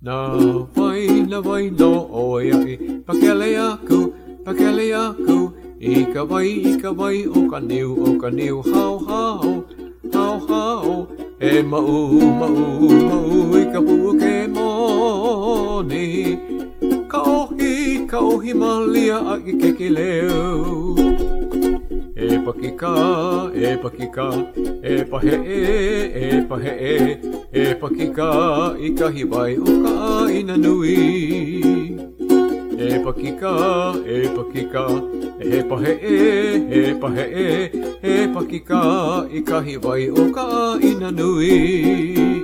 na vai no oi ai, pakele aku, I ka vai o ka niu, hau, e mau, I ka puke moni, ka ohi malia a I keki leo. E pakika, e pakika, I ka hiwai o ka ina nui. E pakika, e pakika, I ka hiwai o ka ina nui.